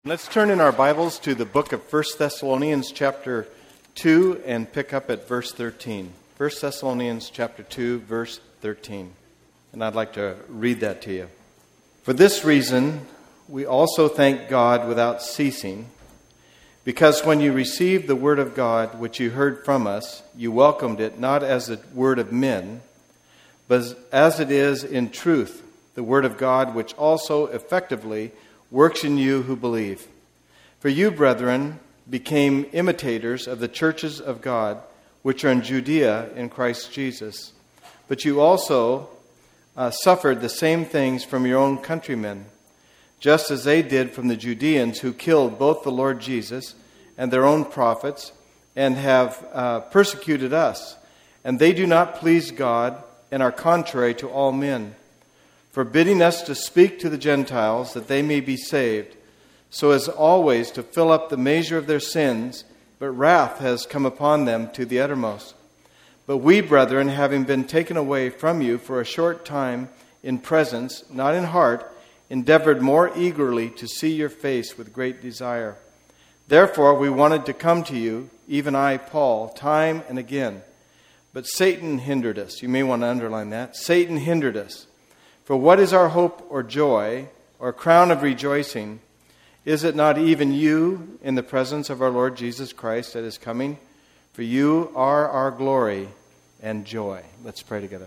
Let's turn in our Bibles to the book of 1 Thessalonians chapter 2 and pick up at verse 13. 1 Thessalonians chapter 2, verse 13. And I'd like to read that to you. For this reason, we also thank God without ceasing, because when you received the word of God, which you heard from us, you welcomed it not as the word of men, but as it is in truth, the word of God, which also effectively works in you who believe. For you, brethren, became imitators of the churches of God, which are in Judea in Christ Jesus. But you also suffered the same things from your own countrymen, just as they did from the Judeans, who killed both the Lord Jesus and their own prophets, and have persecuted us. And they do not please God, and are contrary to all men, forbidding us to speak to the Gentiles that they may be saved, so as always to fill up the measure of their sins, but wrath has come upon them to the uttermost. But we, brethren, having been taken away from you for a short time in presence, not in heart, endeavored more eagerly to see your face with great desire. Therefore we wanted to come to you, even I, Paul, time and again. But Satan hindered us. You may want to underline that. Satan hindered us. For what is our hope or joy or crown of rejoicing? Is it not even you in the presence of our Lord Jesus Christ that is coming? For you are our glory and joy. Let's pray together.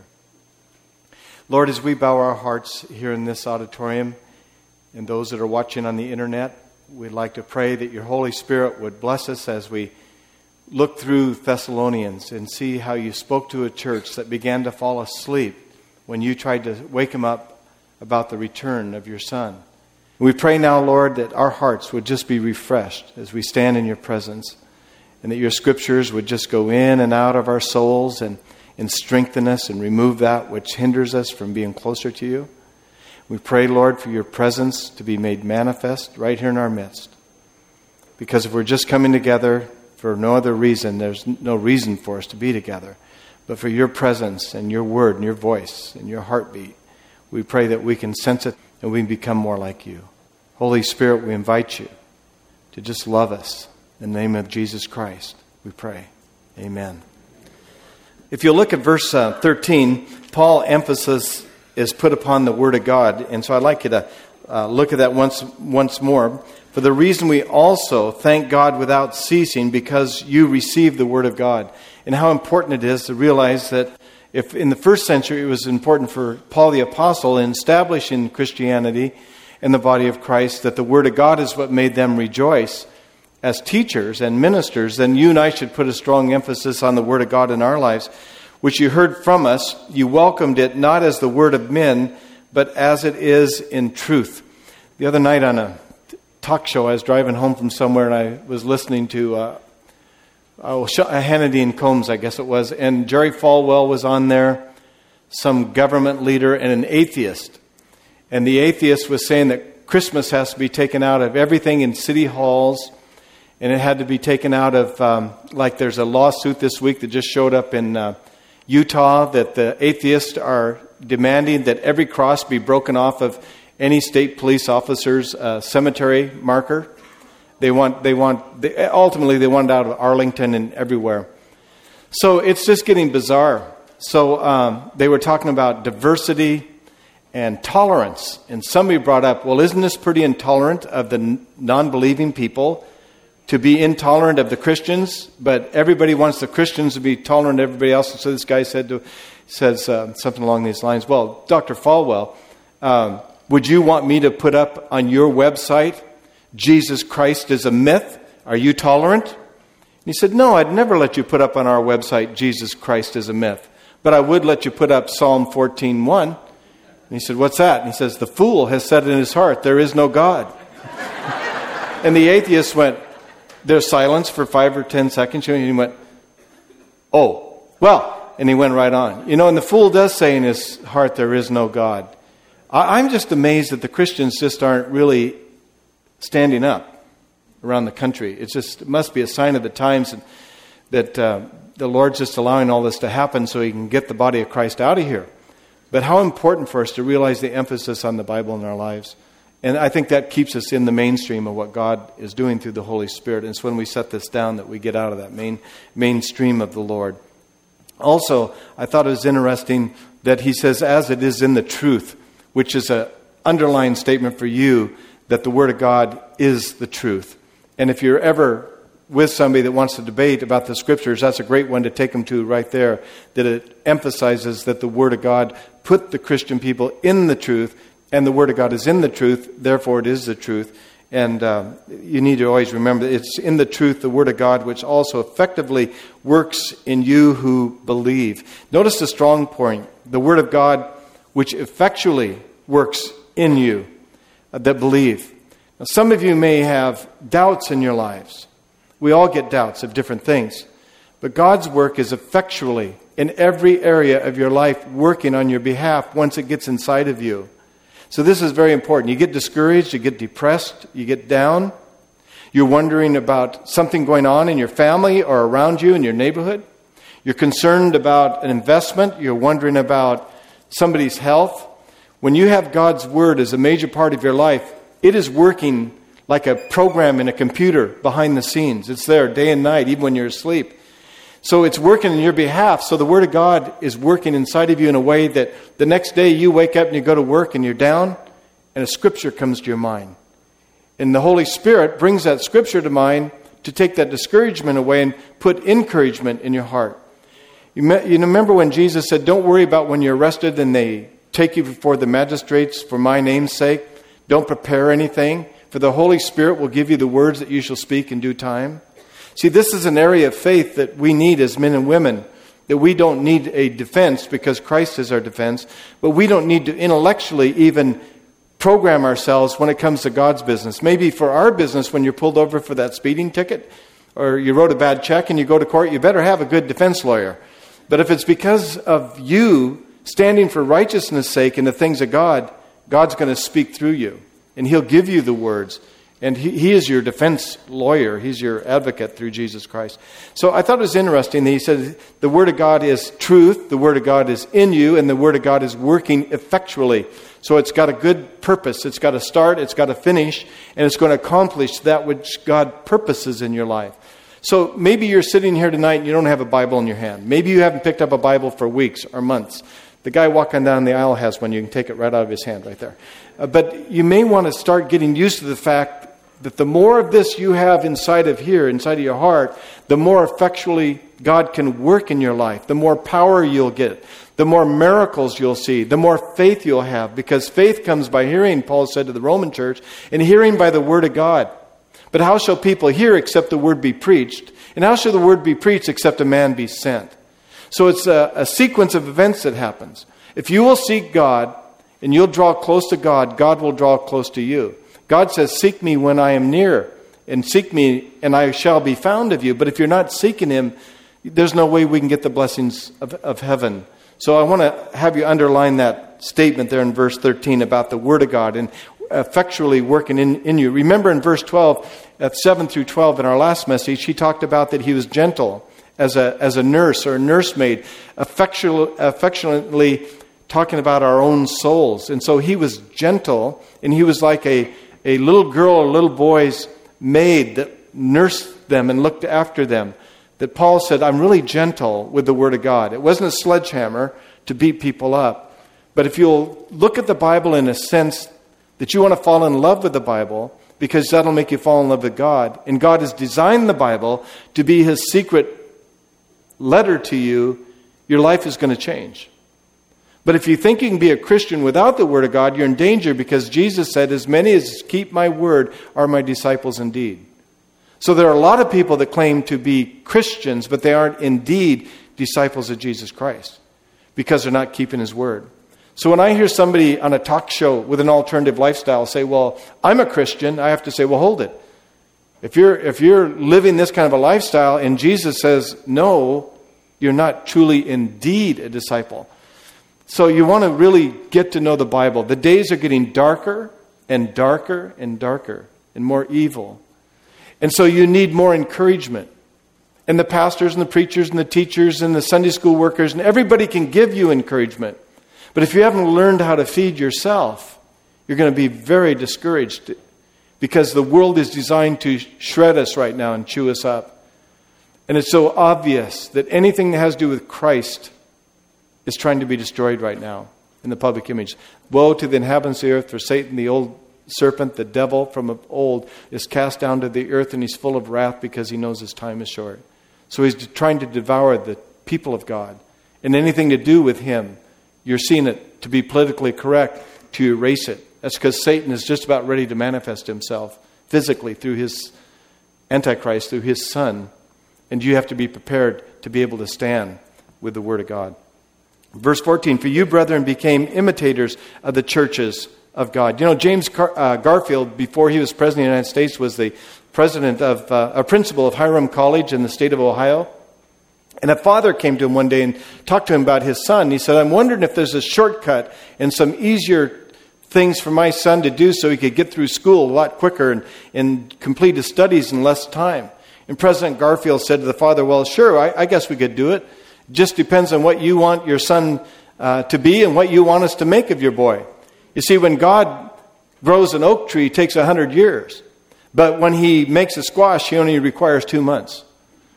Lord, as we bow our hearts here in this auditorium and those that are watching on the internet, we'd like to pray that your Holy Spirit would bless us as we look through Thessalonians and see how you spoke to a church that began to fall asleep when you tried to wake them up about the return of your Son. We pray now, Lord, that our hearts would just be refreshed as we stand in your presence, and that your scriptures would just go in and out of our souls and strengthen us and remove that which hinders us from being closer to you. We pray, Lord, for your presence to be made manifest right here in our midst. Because if we're just coming together for no other reason, there's no reason for us to be together. But for your presence and your word and your voice and your heartbeat, we pray that we can sense it and we become more like you. Holy Spirit, we invite you to just love us. In the name of Jesus Christ, we pray. Amen. If you look at verse 13, Paul's emphasis is put upon the Word of God. And so I'd like you to look at that once more. For the reason we also thank God without ceasing, because you received the Word of God. And how important it is to realize that if in the first century it was important for Paul the Apostle in establishing Christianity in the body of Christ, that the Word of God is what made them rejoice as teachers and ministers, then you and I should put a strong emphasis on the Word of God in our lives, which you heard from us. You welcomed it not as the word of men, but as it is in truth. The other night on a talk show, I was driving home from somewhere and I was listening to Hannity and Combs, I guess it was, and Jerry Falwell was on there, some government leader and an atheist. And the atheist was saying that Christmas has to be taken out of everything in city halls, and it had to be taken out of, like there's a lawsuit this week that just showed up in Utah that the atheists are demanding that every cross be broken off of any state police officer's cemetery marker. Ultimately they want it out of Arlington and everywhere. So it's just getting bizarre. So they were talking about diversity and tolerance. And somebody brought up, well, isn't this pretty intolerant of the non-believing people to be intolerant of the Christians? But everybody wants the Christians to be tolerant of everybody else. And so this guy says something along these lines. Well, Dr. Falwell, would you want me to put up on your website, Jesus Christ is a myth? Are you tolerant? And he said, no, I'd never let you put up on our website, Jesus Christ is a myth. But I would let you put up Psalm 14:1. And he said, what's that? And he says, the fool has said in his heart, there is no God. And the atheist went, there's silence for 5 or 10 seconds. And he went, oh, well. And he went right on. And the fool does say in his heart, there is no God. I'm just amazed that the Christians just aren't really standing up around the country. It must be a sign of the times that the Lord's just allowing all this to happen so he can get the body of Christ out of here. But how important for us to realize the emphasis on the Bible in our lives. And I think that keeps us in the mainstream of what God is doing through the Holy Spirit. And it's when we set this down that we get out of that mainstream of the Lord. Also, I thought it was interesting that he says, as it is in the truth, which is an underlying statement for you that the Word of God is the truth. And if you're ever with somebody that wants to debate about the Scriptures, that's a great one to take them to right there, that it emphasizes that the Word of God put the Christian people in the truth, and the Word of God is in the truth, therefore it is the truth. And you need to always remember that it's in the truth, the Word of God, which also effectively works in you who believe. Notice the strong point, the Word of God, which effectually works in you that believe. Now, some of you may have doubts in your lives. We all get doubts of different things. But God's work is effectually in every area of your life working on your behalf once it gets inside of you. So this is very important. You get discouraged, you get depressed, you get down. You're wondering about something going on in your family or around you in your neighborhood. You're concerned about an investment. You're wondering about somebody's health. When you have God's Word as a major part of your life, it is working like a program in a computer behind the scenes. It's there day and night, even when you're asleep. So it's working on your behalf. So the Word of God is working inside of you in a way that the next day you wake up and you go to work and you're down, and a Scripture comes to your mind. And the Holy Spirit brings that Scripture to mind to take that discouragement away and put encouragement in your heart. You remember when Jesus said, don't worry about when you're arrested and they take you before the magistrates for my name's sake. Don't prepare anything, for the Holy Spirit will give you the words that you shall speak in due time. See, this is an area of faith that we need as men and women, that we don't need a defense because Christ is our defense, but we don't need to intellectually even program ourselves when it comes to God's business. Maybe for our business, when you're pulled over for that speeding ticket, or you wrote a bad check and you go to court, you better have a good defense lawyer. But if it's because of you standing for righteousness' sake in the things of God, God's going to speak through you, and He'll give you the words. And he is your defense lawyer. He's your advocate through Jesus Christ. So I thought it was interesting that he said the Word of God is truth, the Word of God is in you, and the Word of God is working effectually. So it's got a good purpose. It's got a start, it's got a finish, and it's going to accomplish that which God purposes in your life. So maybe you're sitting here tonight and you don't have a Bible in your hand. Maybe you haven't picked up a Bible for weeks or months. The guy walking down the aisle has one. You can take it right out of his hand right there. But you may want to start getting used to the fact that the more of this you have inside of your heart, the more effectually God can work in your life, the more power you'll get, the more miracles you'll see, the more faith you'll have. Because faith comes by hearing, Paul said to the Roman church, and hearing by the Word of God. But how shall people hear except the Word be preached? And how shall the Word be preached except a man be sent? So it's a sequence of events that happens. If you will seek God and you'll draw close to God, God will draw close to you. God says, seek me when I am near, and seek me and I shall be found of you. But if you're not seeking Him, there's no way we can get the blessings of heaven. So I want to have you underline that statement there in verse 13 about the Word of God and effectually working in you. Remember in verse 12, 7 through 12 in our last message, he talked about that he was gentle as a nurse or a nursemaid, affectionately talking about our own souls. And so he was gentle, and he was like a little girl or little boy's maid that nursed them and looked after them. That Paul said, I'm really gentle with the Word of God. It wasn't a sledgehammer to beat people up. But if you'll look at the Bible in a sense that you want to fall in love with the Bible, because that'll make you fall in love with God. And God has designed the Bible to be His secret letter to you, your life is going to change. But if you think you can be a Christian without the Word of God, you're in danger, because Jesus said, as many as keep my word are my disciples indeed. So there are a lot of people that claim to be Christians, but they aren't indeed disciples of Jesus Christ because they're not keeping His word. So when I hear somebody on a talk show with an alternative lifestyle say, well, I'm a Christian, I have to say, well, hold it. If you're living this kind of a lifestyle and Jesus says, no, you're not truly indeed a disciple. So you want to really get to know the Bible. The days are getting darker and darker and darker and more evil. And so you need more encouragement. And the pastors and the preachers and the teachers and the Sunday school workers and everybody can give you encouragement. But if you haven't learned how to feed yourself, You're going to be very discouraged because the world is designed to shred us right now and chew us up. And it's so obvious that anything that has to do with Christ is trying to be destroyed right now in the public image. Woe to the inhabitants of the earth, for Satan, the old serpent, the devil from of old, is cast down to the earth, and he's full of wrath because he knows his time is short. So he's trying to devour the people of God. And anything to do with him, you're seeing it to be politically correct, to erase it. That's because Satan is just about ready to manifest himself physically through his Antichrist, through his son. And you have to be prepared to be able to stand with the Word of God. Verse 14, for you, brethren, became imitators of the churches of God. You know, James Garfield, before he was president of the United States, was the president of, a principal of Hiram College in the state of Ohio. And a father came to him one day and talked to him about his son. He said, I'm wondering if there's a shortcut and some easier things for my son to do so he could get through school a lot quicker and complete his studies in less time. And President Garfield said to the father, well, sure, I guess we could do it. Just depends on what you want your son to be and what you want us to make of your boy. You see, when God grows an oak tree, it takes 100 years. But when he makes a squash, he only requires 2 months.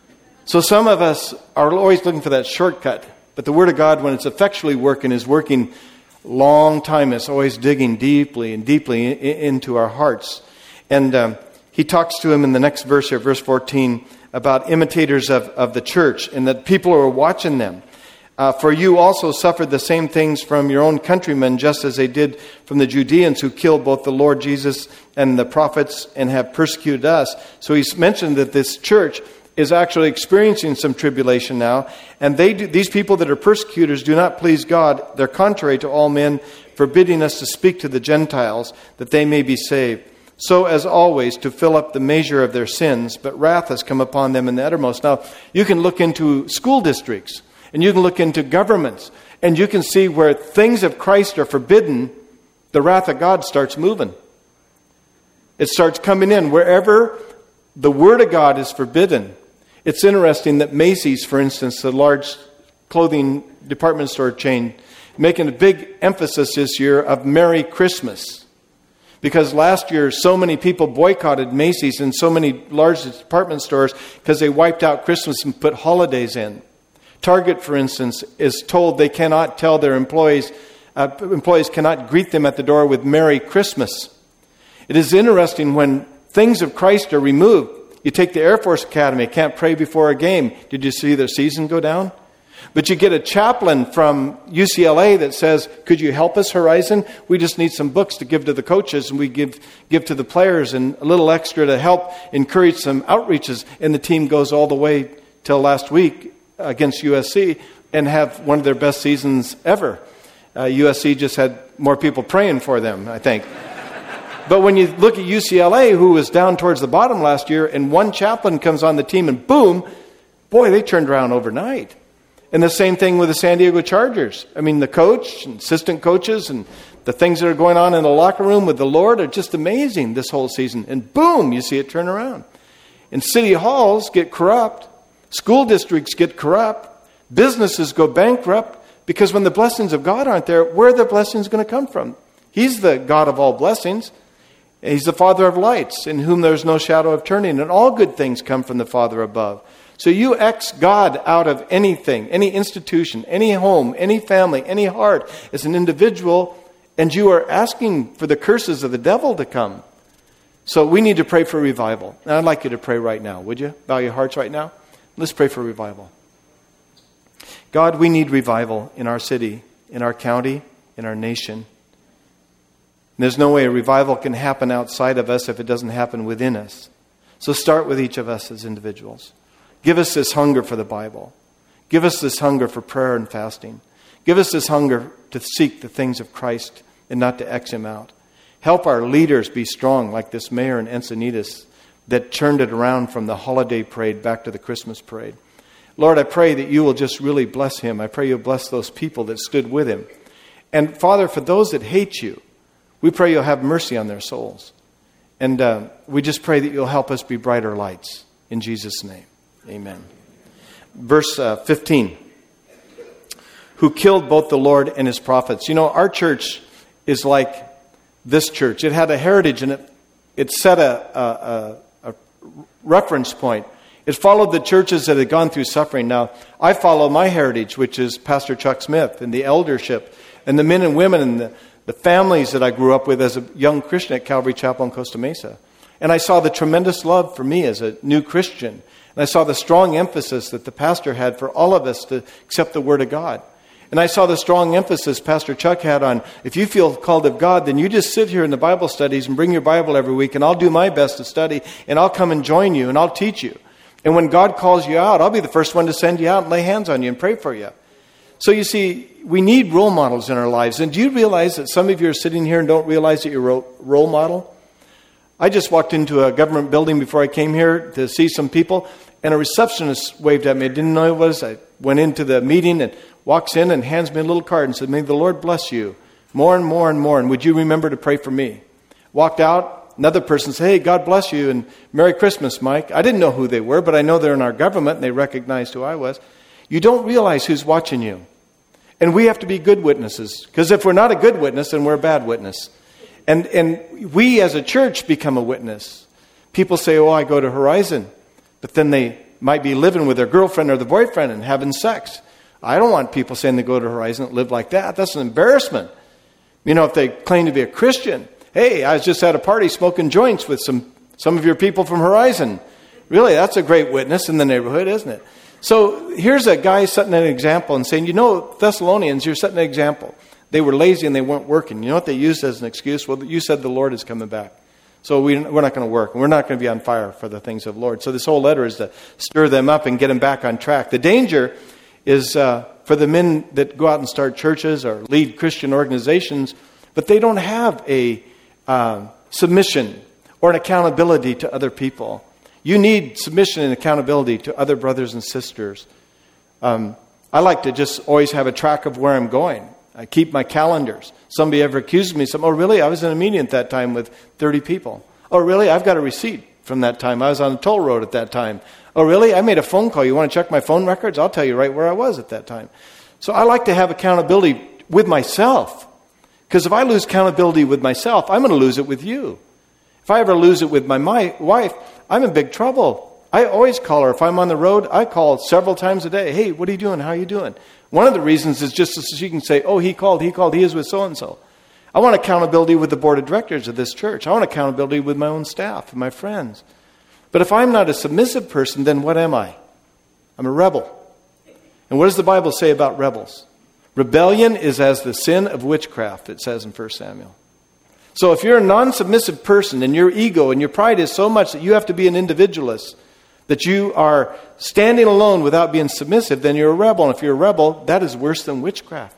So some of us are always looking for that shortcut. But the Word of God, when it's effectually working, is working long time. It's always digging deeply and deeply into our hearts. And he talks to him in the next verse here, verse 14, about imitators of the church and that people are watching them. For you also suffered the same things from your own countrymen, just as they did from the Judeans who killed both the Lord Jesus and the prophets and have persecuted us. So he's mentioned that this church is actually experiencing some tribulation now. And these people that are persecutors do not please God. They're contrary to all men, forbidding us to speak to the Gentiles that they may be saved. So as always, to fill up the measure of their sins, but wrath has come upon them in the uttermost. Now, you can look into school districts, and you can look into governments, and you can see where things of Christ are forbidden, the wrath of God starts moving. It starts coming in. Wherever the Word of God is forbidden, it's interesting that Macy's, for instance, the large clothing department store chain, making a big emphasis this year of Merry Christmas. Because last year, so many people boycotted Macy's and so many large department stores because they wiped out Christmas and put holidays in. Target, for instance, is told they cannot tell their employees cannot greet them at the door with Merry Christmas. It is interesting when things of Christ are removed. You take the Air Force Academy, can't pray before a game. Did you see their season go down? But you get a chaplain from UCLA that says, could you help us, Horizon? We just need some books to give to the coaches, and we give to the players and a little extra to help encourage some outreaches. And the team goes all the way till last week against USC and have one of their best seasons ever. USC just had more people praying for them, I think. But when you look at UCLA, who was down towards the bottom last year, and one chaplain comes on the team and boom, boy, they turned around overnight. And the same thing with the San Diego Chargers. I mean, the coach and assistant coaches and the things that are going on in the locker room with the Lord are just amazing this whole season. And boom, you see it turn around. And city halls get corrupt. School districts get corrupt. Businesses go bankrupt. Because when the blessings of God aren't there, where are the blessings going to come from? He's the God of all blessings. He's the Father of lights, in whom there is no shadow of turning. And all good things come from the Father above. So you X God out of anything, any institution, any home, any family, any heart as an individual, and you are asking for the curses of the devil to come. So we need to pray for revival. And I'd like you to pray right now, would you? Bow your hearts right now. Let's pray for revival. God, we need revival in our city, in our county, in our nation. There's no way a revival can happen outside of us if it doesn't happen within us. So start with each of us as individuals. Give us this hunger for the Bible. Give us this hunger for prayer and fasting. Give us this hunger to seek the things of Christ and not to X Him out. Help our leaders be strong like this mayor in Encinitas that turned it around from the holiday parade back to the Christmas parade. Lord, I pray that you will just really bless him. I pray you'll bless those people that stood with him. And Father, for those that hate you, we pray you'll have mercy on their souls. And we just pray that you'll help us be brighter lights. In Jesus' name, amen. Verse 15. Who killed both the Lord and his prophets. You know, our church is like this church. It had a heritage, and it set a reference point. It followed the churches that had gone through suffering. Now, I follow my heritage, which is Pastor Chuck Smith and the eldership and the men and women and the families that I grew up with as a young Christian at Calvary Chapel in Costa Mesa. And I saw the tremendous love for me as a new Christian. And I saw the strong emphasis that the pastor had for all of us to accept the Word of God. And I saw the strong emphasis Pastor Chuck had on, if you feel called of God, then you just sit here in the Bible studies and bring your Bible every week, and I'll do my best to study, and I'll come and join you, and I'll teach you. And when God calls you out, I'll be the first one to send you out and lay hands on you and pray for you. So you see, we need role models in our lives. And do you realize that some of you are sitting here and don't realize that you're a role model? I just walked into a government building before I came here to see some people, and a receptionist waved at me. I didn't know who it was. I went into the meeting and walks in and hands me a little card and said, "May the Lord bless you more and more and more. And would you remember to pray for me?" Walked out. Another person said, "Hey, God bless you and Merry Christmas, Mike." I didn't know who they were, but I know they're in our government and they recognized who I was. You don't realize who's watching you. And we have to be good witnesses. Because if we're not a good witness, then we're a bad witness. And we as a church become a witness. People say, "Oh, I go to Horizon." But then they might be living with their girlfriend or their boyfriend and having sex. I don't want people saying they go to Horizon and live like that. That's an embarrassment. You know, if they claim to be a Christian. "Hey, I was just at a party smoking joints with some of your people from Horizon." Really, that's a great witness in the neighborhood, isn't it? So here's a guy setting an example and saying, Thessalonians, you're setting an example. They were lazy and they weren't working. You know what they used as an excuse? Well, you said the Lord is coming back. So we're not going to work. And we're not going to be on fire for the things of the Lord. So this whole letter is to stir them up and get them back on track. The danger is for the men that go out and start churches or lead Christian organizations, but they don't have a submission or an accountability to other people. You need submission and accountability to other brothers and sisters. I like to just always have a track of where I'm going. I keep my calendars. Somebody ever accused me, "Oh, really? I was in a meeting at that time with 30 people. Oh, really? I've got a receipt from that time. I was on a toll road at that time. Oh, really? I made a phone call. You want to check my phone records? I'll tell you right where I was at that time." So I like to have accountability with myself. Because if I lose accountability with myself, I'm going to lose it with you. If I ever lose it with my wife, I'm in big trouble. I always call her. If I'm on the road, I call several times a day. "Hey, what are you doing? How are you doing?" One of the reasons is just so she can say, "Oh, he called, he is with so-and-so." I want accountability with the board of directors of this church. I want accountability with my own staff and my friends. But if I'm not a submissive person, then what am I? I'm a rebel. And what does the Bible say about rebels? Rebellion is as the sin of witchcraft, it says in 1 Samuel. So if you're a non-submissive person and your ego and your pride is so much that you have to be an individualist, that you are standing alone without being submissive, then you're a rebel. And if you're a rebel, that is worse than witchcraft.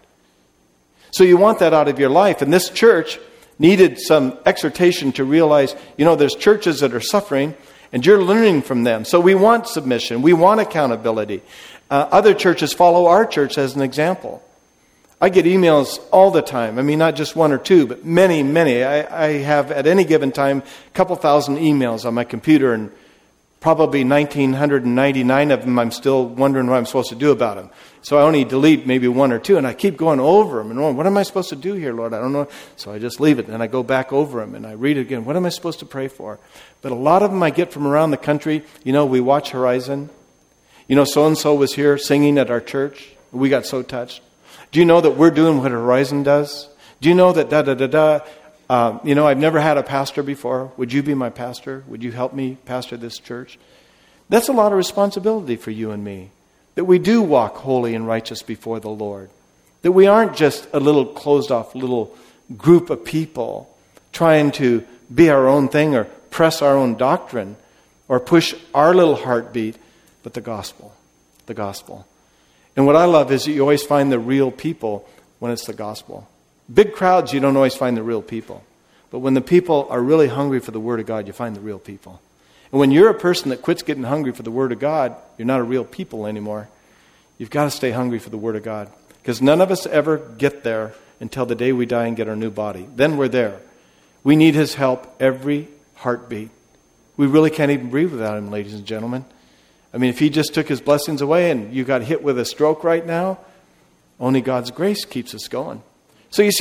So you want that out of your life. And this church needed some exhortation to realize, there's churches that are suffering and you're learning from them. So we want submission. We want accountability. Other churches follow our church as an example. I get emails all the time. I mean, not just one or two, but many, many. I have at any given time a couple thousand emails on my computer, and probably 1,999 of them I'm still wondering what I'm supposed to do about them. So I only delete maybe one or two, and I keep going over them. And what am I supposed to do here, Lord? I don't know. So I just leave it, and I go back over them, and I read it again. What am I supposed to pray for? But a lot of them I get from around the country. We watch Horizon. So-and-so was here singing at our church. We got so touched. Do you know that we're doing what Horizon does? Do you know that I've never had a pastor before. Would you be my pastor? Would you help me pastor this church? That's a lot of responsibility for you and me. That we do walk holy and righteous before the Lord. That we aren't just a little closed off little group of people trying to be our own thing or press our own doctrine or push our little heartbeat, but the gospel. The gospel. And what I love is that you always find the real people when it's the gospel. Big crowds, you don't always find the real people. But when the people are really hungry for the Word of God, you find the real people. And when you're a person that quits getting hungry for the Word of God, you're not a real people anymore. You've got to stay hungry for the Word of God. Because none of us ever get there until the day we die and get our new body. Then we're there. We need His help every heartbeat. We really can't even breathe without Him, ladies and gentlemen. I mean, if He just took His blessings away and you got hit with a stroke right now, only God's grace keeps us going. So you see,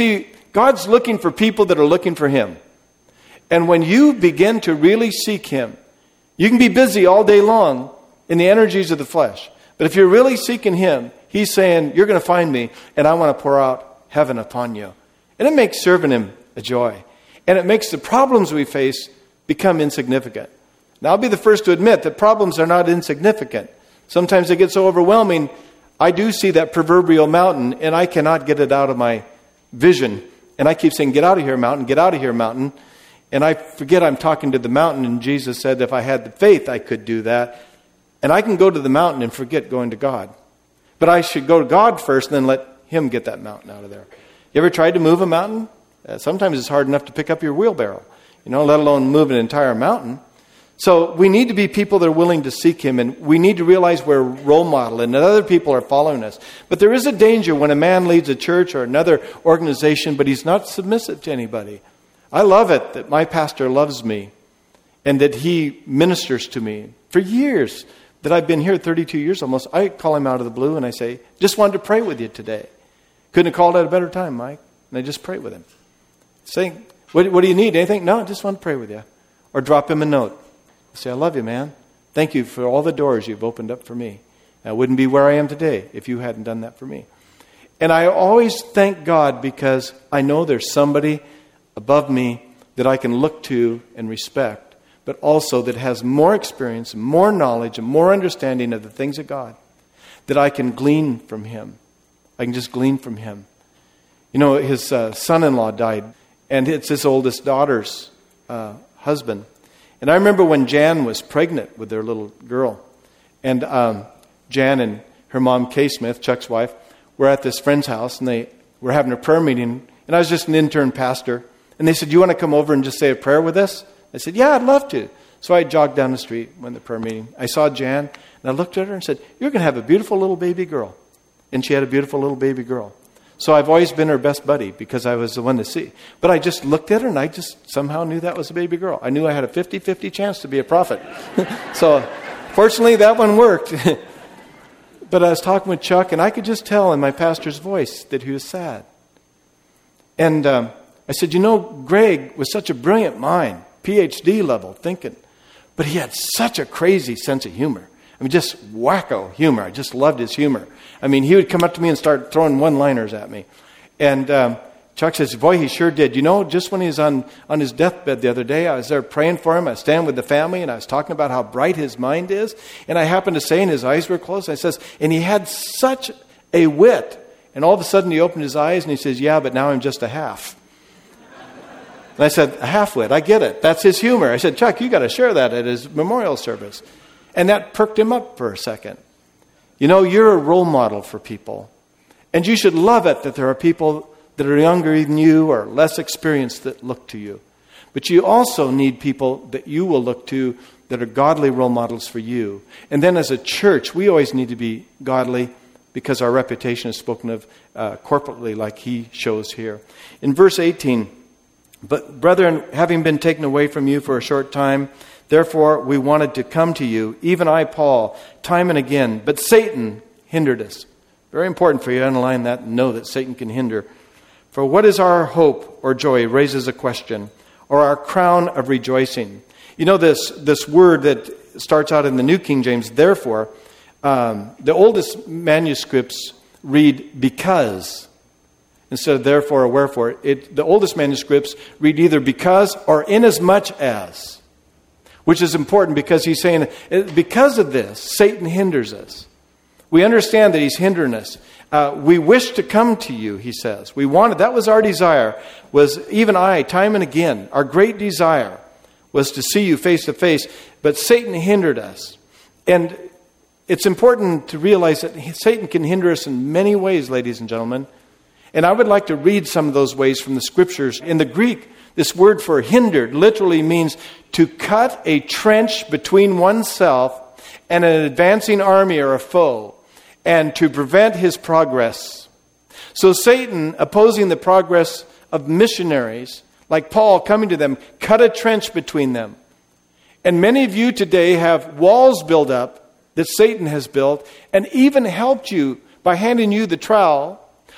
God's looking for people that are looking for Him. And when you begin to really seek Him, you can be busy all day long in the energies of the flesh. But if you're really seeking Him, He's saying, you're going to find me, and I want to pour out heaven upon you. And it makes serving Him a joy. And it makes the problems we face become insignificant. Now, I'll be the first to admit that problems are not insignificant. Sometimes they get so overwhelming, I do see that proverbial mountain, and I cannot get it out of my vision. And I keep saying, get out of here, mountain, get out of here, mountain. And I forget I'm talking to the mountain, and Jesus said if I had the faith, I could do that. And I can go to the mountain and forget going to God. But I should go to God first and then let Him get that mountain out of there. You ever tried to move a mountain? Sometimes it's hard enough to pick up your wheelbarrow, let alone move an entire mountain. So we need to be people that are willing to seek Him, and we need to realize we're a role model and that other people are following us. But there is a danger when a man leads a church or another organization, but he's not submissive to anybody. I love it that my pastor loves me and that he ministers to me. For years that I've been here, 32 years almost, I call him out of the blue and I say, just wanted to pray with you today. Couldn't have called at a better time, Mike. And I just pray with him. Saying, what do you need? Anything? No, I just want to pray with you. Or drop him a note. Say, I love you, man. Thank you for all the doors you've opened up for me. I wouldn't be where I am today if you hadn't done that for me. And I always thank God because I know there's somebody above me that I can look to and respect, but also that has more experience, more knowledge, and more understanding of the things of God, that I can glean from him. I can just glean from him. His son-in-law died, and it's his oldest daughter's husband. And I remember when Jan was pregnant with their little girl, and Jan and her mom, Kay Smith, Chuck's wife, were at this friend's house, and they were having a prayer meeting, and I was just an intern pastor. And they said, you want to come over and just say a prayer with us? I said, yeah, I'd love to. So I jogged down the street, went to the prayer meeting. I saw Jan, and I looked at her and said, you're going to have a beautiful little baby girl. And she had a beautiful little baby girl. So I've always been her best buddy because I was the one to see. But I just looked at her, and I just somehow knew that was a baby girl. I knew I had a 50-50 chance to be a prophet. So fortunately, that one worked. But I was talking with Chuck, and I could just tell in my pastor's voice that he was sad. And I said, Greg was such a brilliant mind, PhD level thinking, but he had such a crazy sense of humor. Just wacko humor. I just loved his humor. He would come up to me and start throwing one-liners at me. And Chuck says, boy, he sure did. Just when he was on his deathbed the other day, I was there praying for him. I was standing with the family, and I was talking about how bright his mind is. And I happened to say, and his eyes were closed, I says, and he had such a wit. And all of a sudden he opened his eyes, and he says, yeah, but now I'm just a half. And I said, a half-wit, I get it. That's his humor. I said, Chuck, you got to share that at his memorial service. And that perked him up for a second. You're a role model for people. And you should love it that there are people that are younger than you or less experienced that look to you. But you also need people that you will look to that are godly role models for you. And then as a church, we always need to be godly because our reputation is spoken of corporately like he shows here. In verse 18, but brethren, having been taken away from you for a short time, therefore we wanted to come to you, even I, Paul, time and again, but Satan hindered us. Very important for you to underline that and know that Satan can hinder. For what is our hope or joy raises a question, or our crown of rejoicing. This word that starts out in the New King James, therefore, the oldest manuscripts read because instead of therefore or wherefore. The oldest manuscripts read either because or inasmuch as, which is important because he's saying, because of this, Satan hinders us. We understand that he's hindering us. We wish to come to you, he says. That was our desire, was even I, time and again, our great desire was to see you face to face, but Satan hindered us. And it's important to realize that Satan can hinder us in many ways, ladies and gentlemen. And I would like to read some of those ways from the scriptures. In the Greek, this word for hindered literally means to cut a trench between oneself and an advancing army or a foe, and to prevent his progress. So Satan, opposing the progress of missionaries, like Paul coming to them, cut a trench between them. And many of you today have walls built up that Satan has built, and even helped you by handing you the trowel,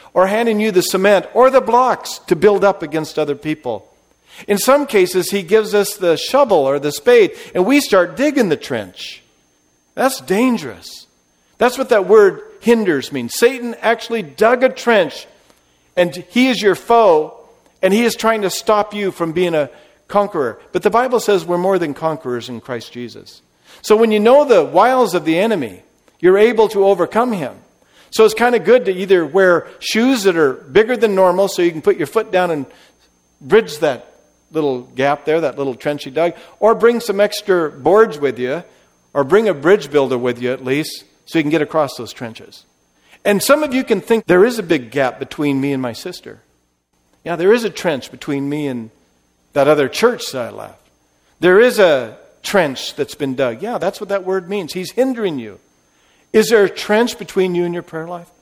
or handing you the cement or the blocks to build up against other people. In some cases, he gives us the shovel or the spade, and we start digging the trench. That's dangerous. That's what that word hinders means. Satan actually dug a trench, and he is your foe, and he is trying to stop you from being a conqueror. But the Bible says we're more than conquerors in Christ Jesus. So when you know the wiles of the enemy, you're able to overcome him. So it's kind of good to either wear shoes that are bigger than normal so you can put your foot down and bridge that little gap there, that little trench you dug, or bring some extra boards with you, or bring a bridge builder with you at least, so you can get across those trenches. And some of you can think there is a big gap between me and my sister. Yeah, there is a trench between me and that other church that I left. There is a trench that's been dug. Yeah, that's what that word means. He's hindering you. Is there a trench between you and your prayer life?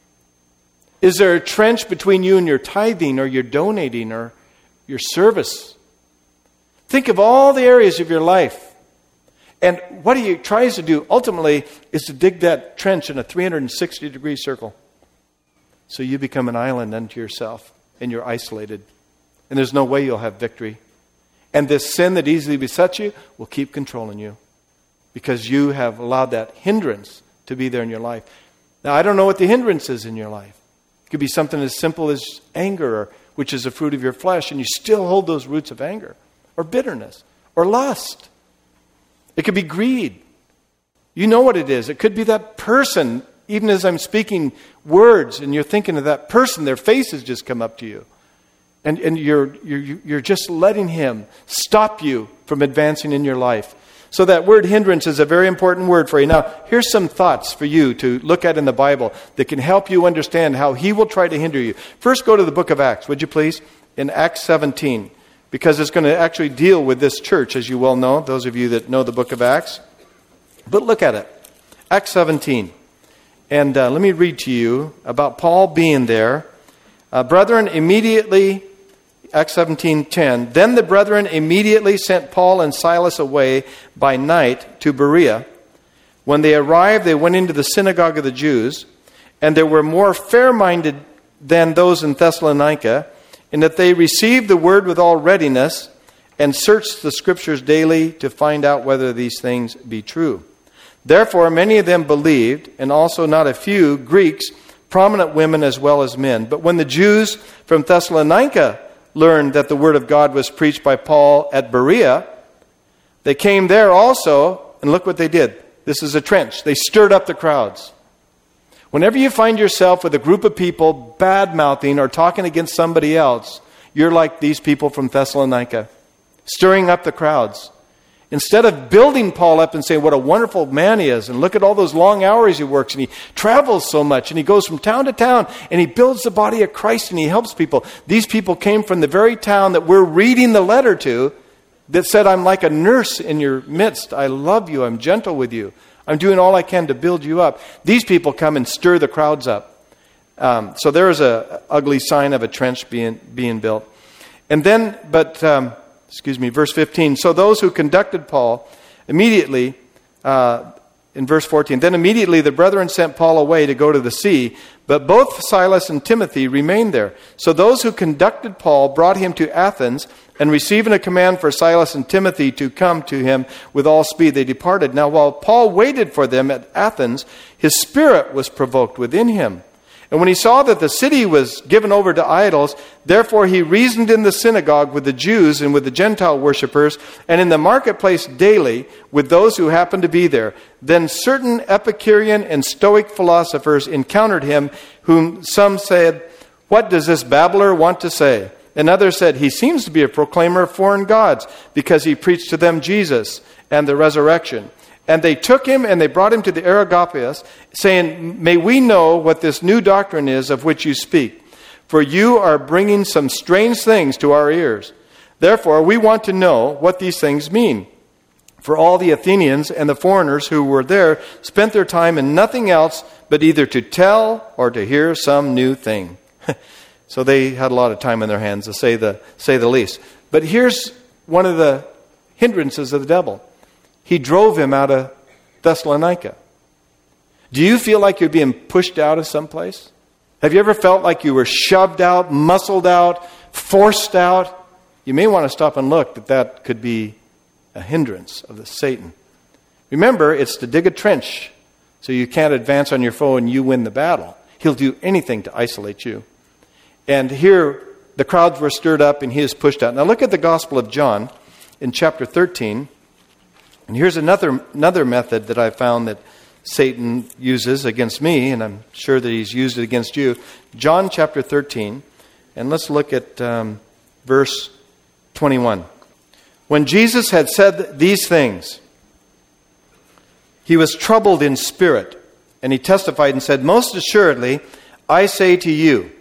Is there a trench between you and your tithing or your donating or your service? Think of all the areas of your life. And what he tries to do ultimately is to dig that trench in a 360-degree circle. So you become an island unto yourself and you're isolated. And there's no way you'll have victory. And this sin that easily besets you will keep controlling you because you have allowed that hindrance to be there in your life. Now, I don't know what the hindrance is in your life. It could be something as simple as anger, which is a fruit of your flesh, and you still hold those roots of anger, or bitterness, or lust. It could be greed. You know what it is. It could be that person, even as I'm speaking words, and you're thinking of that person, their face has just come up to you. And you're just letting him stop you from advancing in your life. So that word hindrance is a very important word for you. Now, here's some thoughts for you to look at in the Bible that can help you understand how he will try to hinder you. First, go to the book of Acts, would you please? In Acts 17, because it's going to actually deal with this church, as you well know, those of you that know the book of Acts. But look at it. Acts 17. And let me read to you about Paul being there. Brethren, immediately... Acts 17:10. Then the brethren immediately sent Paul and Silas away by night to Berea. When they arrived, they went into the synagogue of the Jews, and there were more fair-minded than those in Thessalonica, in that they received the word with all readiness and searched the Scriptures daily to find out whether these things be true. Therefore, many of them believed, and also not a few Greeks, prominent women as well as men. But when the Jews from Thessalonica learned that the word of God was preached by Paul at Berea, they came there also, and look what they did. This is a trench. They stirred up the crowds. Whenever you find yourself with a group of people bad-mouthing or talking against somebody else, you're like these people from Thessalonica, stirring up the crowds. Instead of building Paul up and saying what a wonderful man he is, and look at all those long hours he works, and he travels so much, and he goes from town to town, and he builds the body of Christ, and he helps people. These people came from the very town that we're reading the letter to that said, I'm like a nurse in your midst. I love you. I'm gentle with you. I'm doing all I can to build you up. These people come and stir the crowds up. So there is an ugly sign of a trench being built. And then, verse 15. So those who conducted Paul immediately, in verse 14, then immediately the brethren sent Paul away to go to the sea, but both Silas and Timothy remained there. So those who conducted Paul brought him to Athens, and receiving a command for Silas and Timothy to come to him with all speed, they departed. Now while Paul waited for them at Athens, his spirit was provoked within him. And when he saw that the city was given over to idols, therefore he reasoned in the synagogue with the Jews and with the Gentile worshippers, and in the marketplace daily with those who happened to be there. Then certain Epicurean and Stoic philosophers encountered him, whom some said, "What does this babbler want to say?" And others said, "He seems to be a proclaimer of foreign gods, because he preached to them Jesus and the resurrection." And they took him and they brought him to the Areopagus, saying, "May we know what this new doctrine is of which you speak? For you are bringing some strange things to our ears. Therefore, we want to know what these things mean." For all the Athenians and the foreigners who were there spent their time in nothing else but either to tell or to hear some new thing. So they had a lot of time in their hands, to say the least. But here's one of the hindrances of the devil. He drove him out of Thessalonica. Do you feel like you're being pushed out of someplace? Have you ever felt like you were shoved out, muscled out, forced out? You may want to stop and look that could be a hindrance of Satan. Remember, it's to dig a trench so you can't advance on your foe and you win the battle. He'll do anything to isolate you. And here, the crowds were stirred up and he is pushed out. Now look at the Gospel of John in chapter 13. And here's another method that I found that Satan uses against me, and I'm sure that he's used it against you. John chapter 13, and let's look at verse 21. When Jesus had said these things, he was troubled in spirit, and he testified and said, "Most assuredly, I say to you,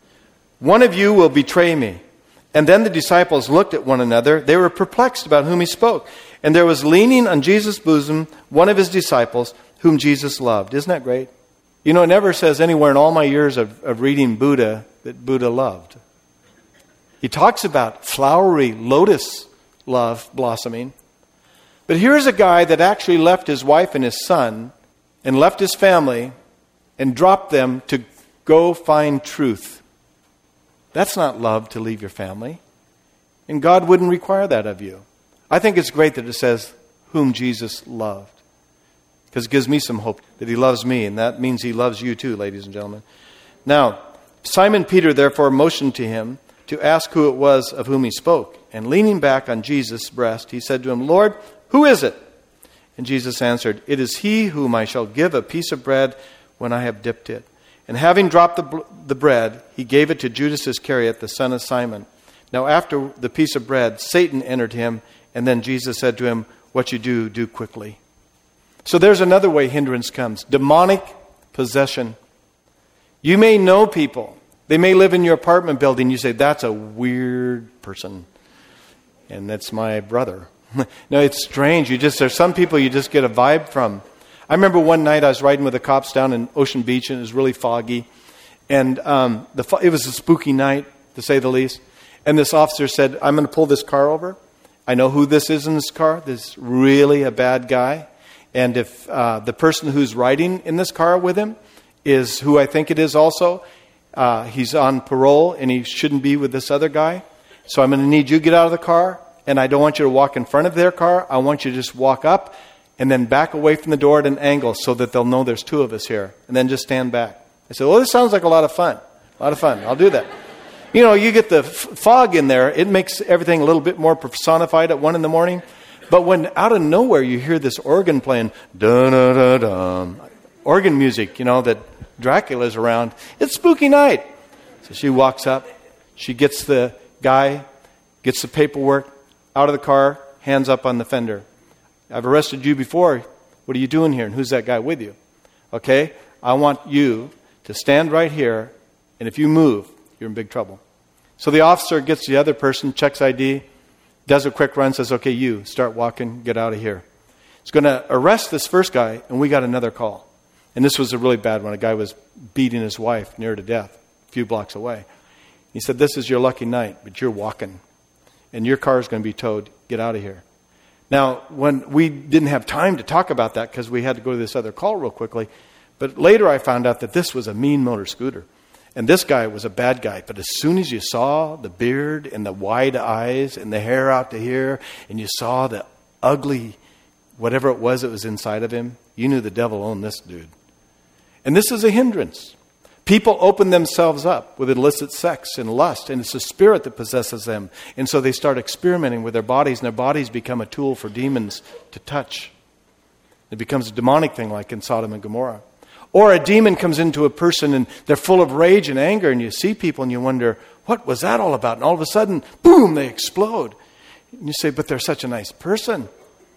one of you will betray me." And then the disciples looked at one another. They were perplexed about whom he spoke. And there was leaning on Jesus' bosom one of his disciples, whom Jesus loved. Isn't that great? You know, it never says anywhere in all my years of reading Buddha that Buddha loved. He talks about flowery lotus love blossoming. But here's a guy that actually left his wife and his son and left his family and dropped them to go find truth. That's not love, to leave your family. And God wouldn't require that of you. I think it's great that it says, whom Jesus loved. Because it gives me some hope that he loves me, and that means he loves you too, ladies and gentlemen. Now, Simon Peter therefore motioned to him to ask who it was of whom he spoke. And leaning back on Jesus' breast, he said to him, "Lord, who is it?" And Jesus answered, "It is he whom I shall give a piece of bread when I have dipped it." And having dropped the bread, he gave it to Judas Iscariot, the son of Simon. Now after the piece of bread, Satan entered him, and then Jesus said to him, "What you do, do quickly." So there's another way hindrance comes. Demonic possession. You may know people. They may live in your apartment building. You say, "That's a weird person." And that's my brother. No, it's strange. There's some people you just get a vibe from. I remember one night I was riding with the cops down in Ocean Beach, and it was really foggy. And it was a spooky night, to say the least. And this officer said, "I'm going to pull this car over. I know who this is in this car. This is really a bad guy. And if the person who's riding in this car with him is who I think it is also, he's on parole and he shouldn't be with this other guy. So I'm going to need you to get out of the car, and I don't want you to walk in front of their car. I want you to just walk up and then back away from the door at an angle so that they'll know there's two of us here. And then just stand back." I said, "Well, this sounds like a lot of fun. A lot of fun. I'll do that." You know, you get the fog in there. It makes everything a little bit more personified at 1 a.m. But when out of nowhere you hear this organ playing, da-da-da-da, organ music, you know, that Dracula's around, it's spooky night. So she walks up. She gets the guy, gets the paperwork out of the car, hands up on the fender. "I've arrested you before. What are you doing here? And who's that guy with you? Okay, I want you to stand right here, and if you move, you're in big trouble." So the officer gets the other person, checks ID, does a quick run, says, "Okay, you start walking, get out of here." He's going to arrest this first guy, and we got another call. And this was a really bad one. A guy was beating his wife near to death a few blocks away. He said, "This is your lucky night, but you're walking, and your car is going to be towed. Get out of here." Now, when we didn't have time to talk about that because we had to go to this other call real quickly, but later I found out that this was a mean motor scooter. And this guy was a bad guy. But as soon as you saw the beard and the wide eyes and the hair out to here, and you saw the ugly, whatever it was that was inside of him, you knew the devil owned this dude. And this is a hindrance. People open themselves up with illicit sex and lust, and it's the spirit that possesses them. And so they start experimenting with their bodies, and their bodies become a tool for demons to touch. It becomes a demonic thing like in Sodom and Gomorrah. Or a demon comes into a person and they're full of rage and anger, and you see people and you wonder, what was that all about? And all of a sudden, boom, they explode. And you say, but they're such a nice person.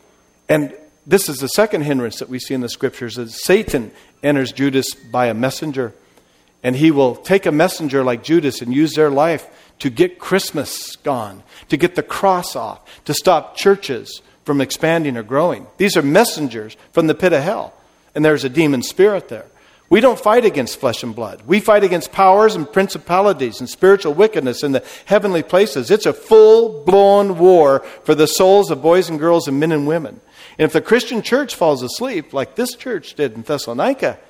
And this is the second hindrance that we see in the scriptures, that Satan enters Judas by a messenger. And he will take a messenger like Judas and use their life to get Christmas gone, to get the cross off, to stop churches from expanding or growing. These are messengers from the pit of hell. And there's a demon spirit there. We don't fight against flesh and blood. We fight against powers and principalities and spiritual wickedness in the heavenly places. It's a full-blown war for the souls of boys and girls and men and women. And if the Christian church falls asleep, like this church did in Thessalonica,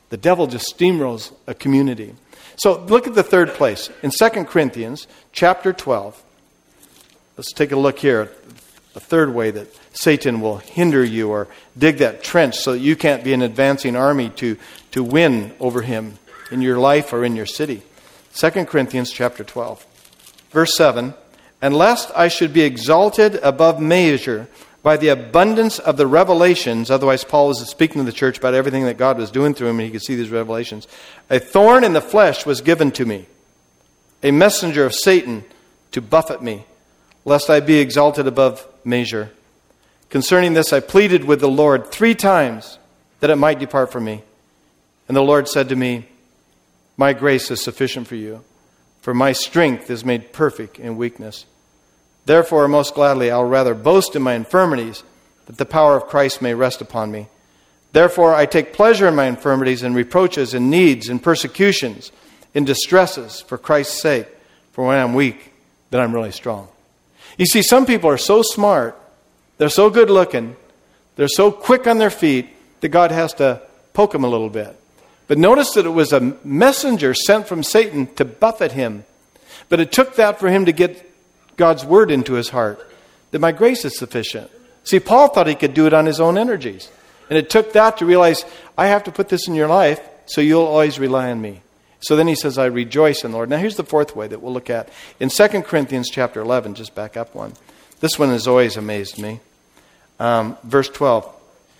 The devil just steamrolls a community. So look at the third place. In 2 Corinthians chapter 12, let's take a look here at the third way that Satan will hinder you or dig that trench so that you can't be an advancing army to win over him in your life or in your city. 2 Corinthians chapter 12, verse 7, "And lest I should be exalted above measure by the abundance of the revelations," otherwise Paul was speaking to the church about everything that God was doing through him and he could see these revelations, "a thorn in the flesh was given to me, a messenger of Satan to buffet me, lest I be exalted above measure. Concerning this I pleaded with the Lord 3 times that it might depart from me. And the Lord said to me, my grace is sufficient for you, for my strength is made perfect in weakness. Therefore, most gladly, I'll rather boast in my infirmities, that the power of Christ may rest upon me. Therefore, I take pleasure in my infirmities and reproaches and needs and persecutions, in distresses for Christ's sake. For when I'm weak, then I'm really strong." You see, some people are so smart, they're so good looking, they're so quick on their feet, that God has to poke them a little bit. But notice that it was a messenger sent from Satan to buffet him. But it took that for him to get God's word into his heart, that my grace is sufficient. See, Paul thought he could do it on his own energies. And it took that to realize, I have to put this in your life, so you'll always rely on me. So then he says, I rejoice in the Lord. Now here's the fourth way that we'll look at. In 2 Corinthians chapter 11, just back up one. This one has always amazed me. Verse 12.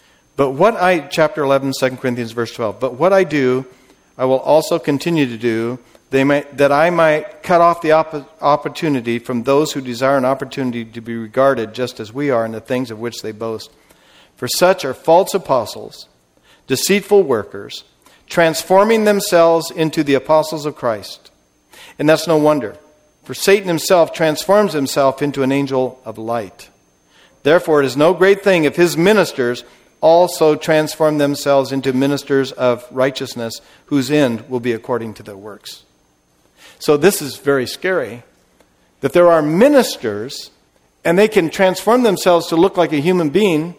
Chapter 11, 2 Corinthians, verse 12. "But what I do, I will also continue to do, that I might cut off the opportunity from those who desire an opportunity to be regarded just as we are in the things of which they boast. For such are false apostles, deceitful workers, transforming themselves into the apostles of Christ. And that's no wonder, for Satan himself transforms himself into an angel of light. Therefore, it is no great thing if his ministers also transform themselves into ministers of righteousness, whose end will be according to their works." So this is very scary, that there are ministers, and they can transform themselves to look like a human being,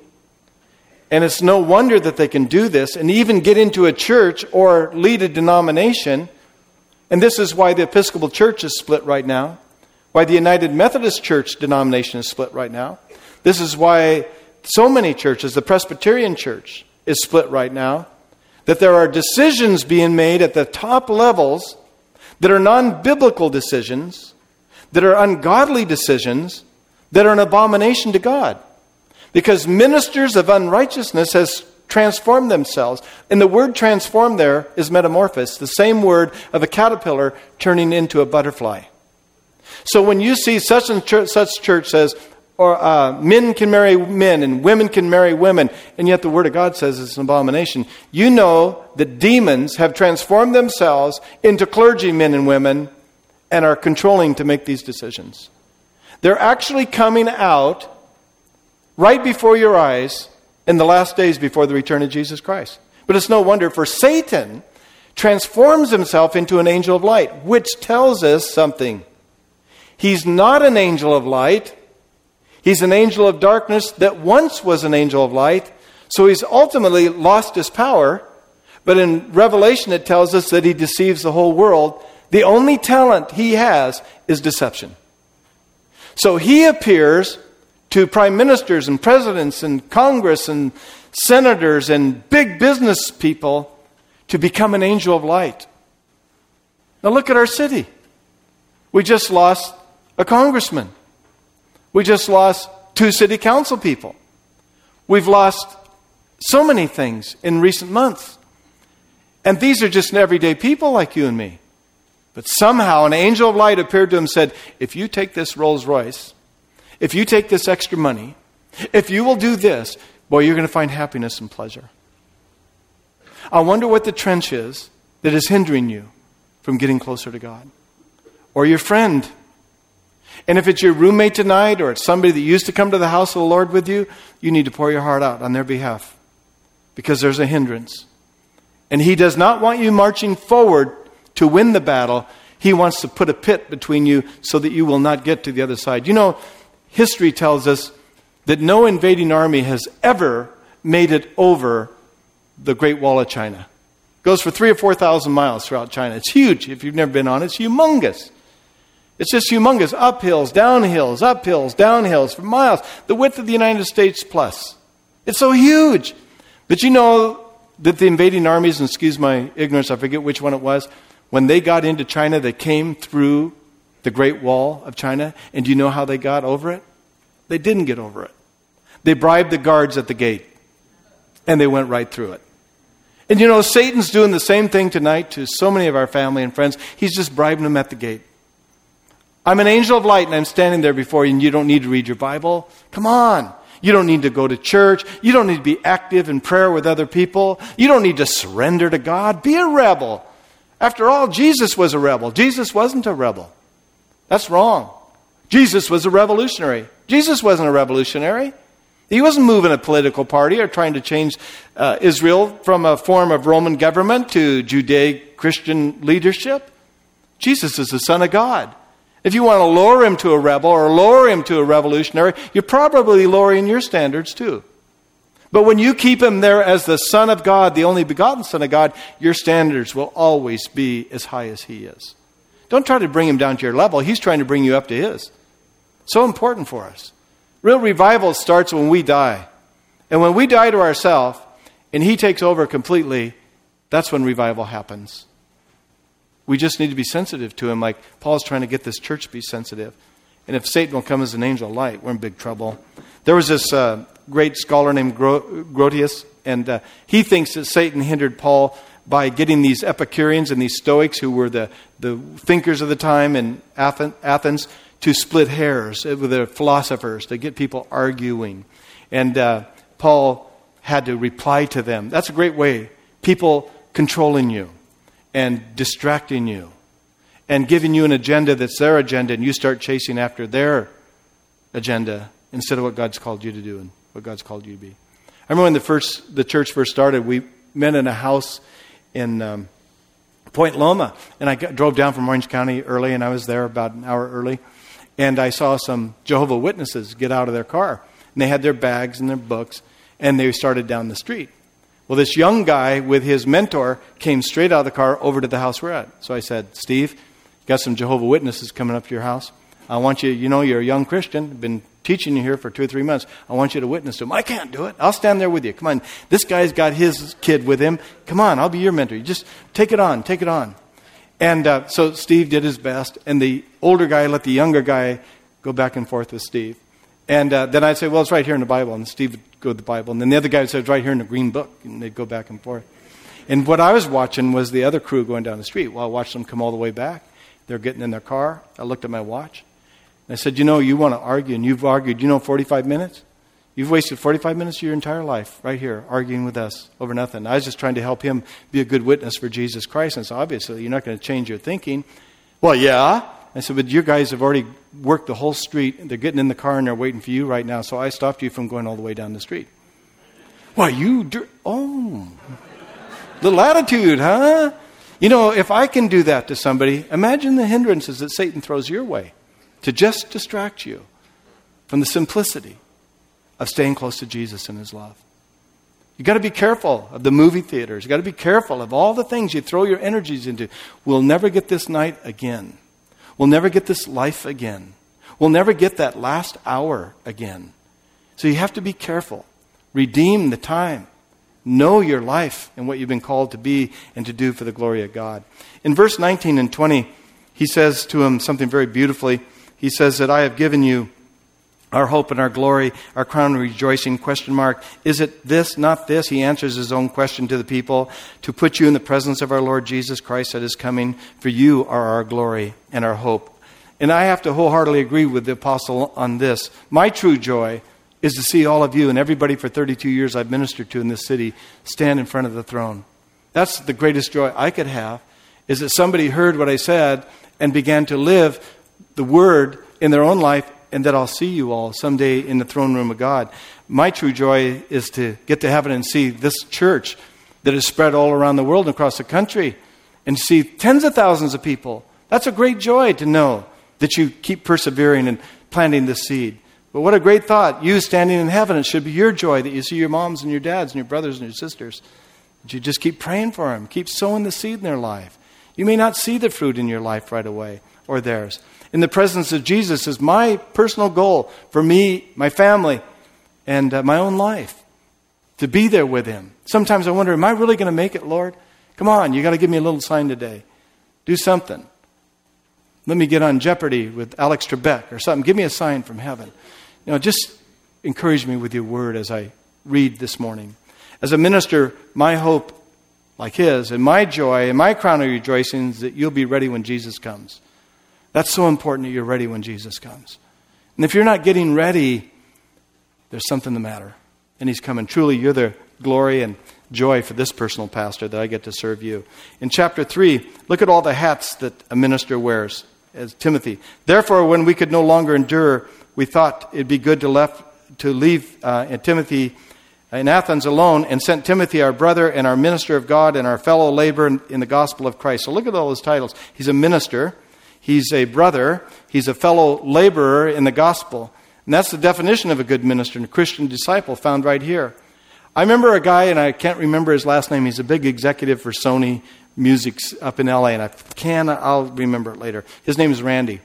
and it's no wonder that they can do this, and even get into a church or lead a denomination. And this is why the Episcopal Church is split right now, why the United Methodist Church denomination is split right now. This is why so many churches, the Presbyterian Church is split right now, that there are decisions being made at the top levels that are non-biblical decisions, that are ungodly decisions, that are an abomination to God. Because ministers of unrighteousness has transformed themselves. And the word transform there is metamorphosis, the same word of a caterpillar turning into a butterfly. So when you see such and such church says, or men can marry men and women can marry women, and yet the Word of God says it's an abomination, you know that demons have transformed themselves into clergymen and women and are controlling to make these decisions. They're actually coming out right before your eyes in the last days before the return of Jesus Christ. But it's no wonder, for Satan transforms himself into an angel of light, which tells us something. He's not an angel of light. He's an angel of darkness that once was an angel of light. So he's ultimately lost his power. But in Revelation it tells us that he deceives the whole world. The only talent he has is deception. So he appears to prime ministers and presidents and Congress and senators and big business people to become an angel of light. Now look at our city. We just lost a congressman. We just lost 2 city council people. We've lost so many things in recent months. And these are just everyday people like you and me. But somehow an angel of light appeared to him and said, if you take this Rolls Royce, if you take this extra money, if you will do this, boy, you're going to find happiness and pleasure. I wonder what the trench is that is hindering you from getting closer to God. Or your friend. And if it's your roommate tonight, or it's somebody that used to come to the house of the Lord with you, you need to pour your heart out on their behalf. Because there's a hindrance. And he does not want you marching forward to win the battle. He wants to put a pit between you so that you will not get to the other side. You know, history tells us that no invading army has ever made it over the Great Wall of China. Goes for 3,000 or 4,000 miles throughout China. It's huge. If you've never been on it, it's humongous. It's just humongous. Uphills, downhills for miles. The width of the United States plus. It's so huge. But you know that the invading armies, and excuse my ignorance, I forget which one it was, when they got into China, they came through the Great Wall of China. And do you know how they got over it? They didn't get over it. They bribed the guards at the gate. And they went right through it. And you know, Satan's doing the same thing tonight to so many of our family and friends. He's just bribing them at the gate. I'm an angel of light and I'm standing there before you and you don't need to read your Bible. Come on. You don't need to go to church. You don't need to be active in prayer with other people. You don't need to surrender to God. Be a rebel. After all, Jesus was a rebel. Jesus wasn't a rebel. That's wrong. Jesus was a revolutionary. Jesus wasn't a revolutionary. He wasn't moving a political party or trying to change Israel from a form of Roman government to Judeo-Christian leadership. Jesus is the Son of God. If you want to lower him to a rebel or lower him to a revolutionary, you're probably lowering your standards too. But when you keep him there as the Son of God, the only begotten Son of God, your standards will always be as high as he is. Don't try to bring him down to your level. He's trying to bring you up to his. So important for us. Real revival starts when we die. And when we die to ourselves and he takes over completely, that's when revival happens. We just need to be sensitive to him, like Paul's trying to get this church to be sensitive. And if Satan will come as an angel of light, we're in big trouble. There was this great scholar named Grotius, and he thinks that Satan hindered Paul by getting these Epicureans and these Stoics, who were the thinkers of the time in Athens, to split hairs with their philosophers, to get people arguing. And Paul had to reply to them. That's a great way. People controlling you and distracting you and giving you an agenda that's their agenda, and you start chasing after their agenda instead of what God's called you to do and what God's called you to be. I remember when the church first started, we met in a house in Point Loma, and I drove down from Orange County early, and I was there about an hour early. And I saw some Jehovah's Witnesses get out of their car. And they had their bags and their books. And they started down the street. Well, this young guy with his mentor came straight out of the car over to the house we're at. So I said, Steve, you got some Jehovah's Witnesses coming up to your house. I want you, you're a young Christian. I've been teaching you here for 2 or 3 months. I want you to witness to them. I can't do it. I'll stand there with you. Come on. This guy's got his kid with him. Come on, I'll be your mentor. You just take it on. Take it on. And so Steve did his best, and the older guy let the younger guy go back and forth with Steve. And then I'd say, well, it's right here in the Bible. And Steve would go to the Bible. And then the other guy would say, it's right here in the green book. And they'd go back and forth. And what I was watching was the other crew going down the street. Well, I watched them come all the way back. They're getting in their car. I looked at my watch. And I said, you want to argue, and you've argued, 45 minutes? You've wasted 45 minutes of your entire life right here arguing with us over nothing. I was just trying to help him be a good witness for Jesus Christ. And so obviously you're not going to change your thinking. Well, yeah. I said, but your guys have already worked the whole street. They're getting in the car and they're waiting for you right now. So I stopped you from going all the way down the street. Well, little attitude, huh? If I can do that to somebody, imagine the hindrances that Satan throws your way to just distract you from the simplicity of staying close to Jesus and his love. You've got to be careful of the movie theaters. You've got to be careful of all the things you throw your energies into. We'll never get this night again. We'll never get this life again. We'll never get that last hour again. So you have to be careful. Redeem the time. Know your life and what you've been called to be and to do for the glory of God. In verse 19 and 20, he says to him something very beautifully. He says that I have given you our hope and our glory, our crown of rejoicing, ? Is it this, not this? He answers his own question to the people. To put you in the presence of our Lord Jesus Christ that is coming. For you are our glory and our hope. And I have to wholeheartedly agree with the apostle on this. My true joy is to see all of you and everybody for 32 years I've ministered to in this city stand in front of the throne. That's the greatest joy I could have, is that somebody heard what I said and began to live the word in their own life, and that I'll see you all someday in the throne room of God. My true joy is to get to heaven and see this church that is spread all around the world and across the country, and see tens of thousands of people. That's a great joy to know that you keep persevering and planting this seed. But what a great thought. You standing in heaven, it should be your joy that you see your moms and your dads and your brothers and your sisters Would you just keep praying for them? Keep sowing the seed in their life. You may not see the fruit in your life right away, or theirs. In the presence of Jesus is my personal goal for me, my family, and my own life. To be there with Him. Sometimes I wonder, am I really going to make it, Lord? Come on, you got to give me a little sign today. Do something. Let me get on Jeopardy with Alex Trebek or something. Give me a sign from heaven. Just encourage me with your word as I read this morning. As a minister, my hope, like his, and my joy and my crown of rejoicing is that you'll be ready when Jesus comes. That's so important that you're ready when Jesus comes. And if you're not getting ready, there's something the matter. And He's coming. Truly, you're the glory and joy for this personal pastor that I get to serve you. In chapter 3, look at all the hats that a minister wears as Timothy. Therefore, when we could no longer endure, we thought it'd be good to leave Timothy in Athens alone, and sent Timothy, our brother and our minister of God and our fellow laborer in the gospel of Christ. So look at all those titles. He's a minister. He's a brother. He's a fellow laborer in the gospel. And that's the definition of a good minister and a Christian disciple found right here. I remember a guy, and I can't remember his last name. He's a big executive for Sony Music up in LA, and I'll remember it later. His name is Randy.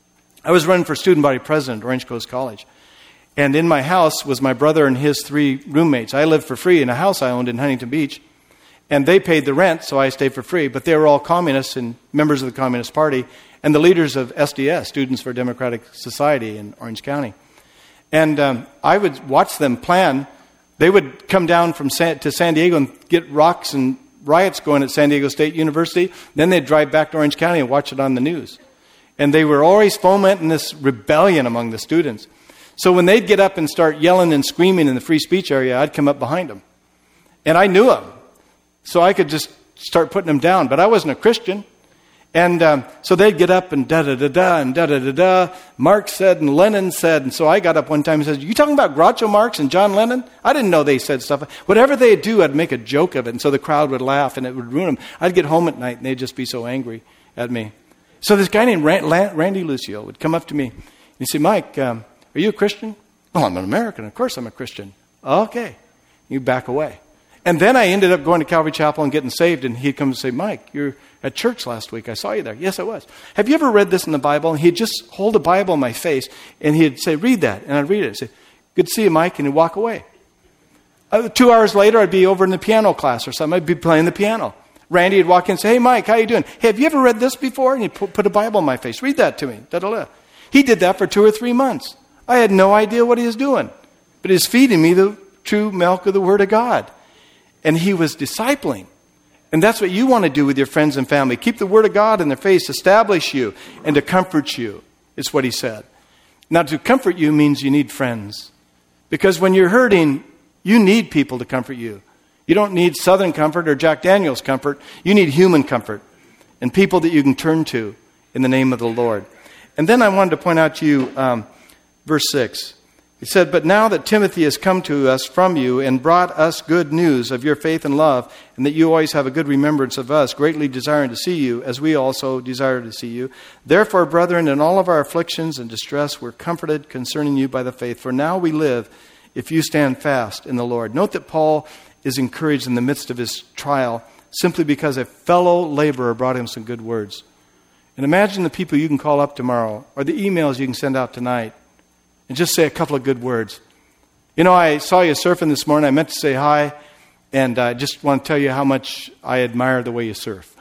I was running for student body president at Orange Coast College. And in my house was my brother and his 3 roommates. I lived for free in a house I owned in Huntington Beach. And they paid the rent, so I stayed for free. But they were all communists and members of the Communist Party and the leaders of SDS, Students for Democratic Society in Orange County. And I would watch them plan. They would come down to San Diego and get rocks and riots going at San Diego State University. Then they'd drive back to Orange County and watch it on the news. And they were always fomenting this rebellion among the students. So when they'd get up and start yelling and screaming in the free speech area, I'd come up behind them. And I knew them. So I could just start putting them down. But I wasn't a Christian. And so they'd get up and da-da-da-da and da-da-da-da. Marx said and Lenin said. And so I got up one time and said, you talking about Groucho Marx and John Lennon? I didn't know they said stuff. Whatever they'd do, I'd make a joke of it. And so the crowd would laugh and it would ruin them. I'd get home at night and they'd just be so angry at me. So this guy named Randy Lucio would come up to me. He'd say, Mike, are you a Christian? Well, I'm an American. Of course I'm a Christian. Okay. You back away. And then I ended up going to Calvary Chapel and getting saved. And he'd come and say, Mike, you're at church last week. I saw you there. Yes, I was. Have you ever read this in the Bible? And he'd just hold a Bible in my face. And he'd say, read that. And I'd read it. I'd say, good to see you, Mike. And he'd walk away. 2 hours later, I'd be over in the piano class or something. I'd be playing the piano. Randy would walk in and say, hey, Mike, how you doing? Hey, have you ever read this before? And he'd put a Bible in my face. Read that to me. Da-da-da. He did that for 2 or 3 months. I had no idea what he was doing. But he was feeding me the true milk of the Word of God. And he was discipling. And that's what you want to do with your friends and family. Keep the Word of God in their face, establish you, and to comfort you, is what he said. Now, to comfort you means you need friends. Because when you're hurting, you need people to comfort you. You don't need Southern comfort or Jack Daniels comfort. You need human comfort and people that you can turn to in the name of the Lord. And then I wanted to point out to you verse 6. He said, but now that Timothy has come to us from you and brought us good news of your faith and love, and that you always have a good remembrance of us, greatly desiring to see you, as we also desire to see you. Therefore, brethren, in all of our afflictions and distress, we're comforted concerning you by the faith. For now we live, if you stand fast in the Lord. Note that Paul is encouraged in the midst of his trial simply because a fellow laborer brought him some good words. And imagine the people you can call up tomorrow, or the emails you can send out tonight, and just say a couple of good words. You know, I saw you surfing this morning. I meant to say hi, and I just want to tell you how much I admire the way you surf.